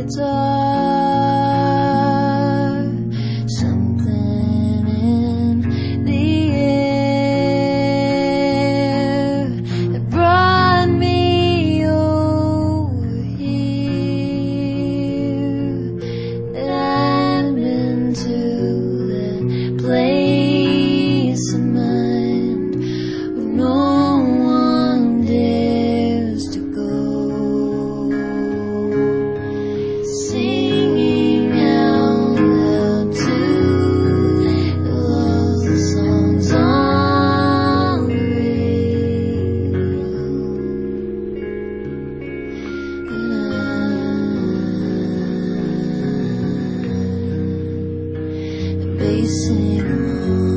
guitar. Something in the air that brought me over here. I've been to that place of mind where no one dares to go. Singing out loud to the lost songs on the radio. And I'm basing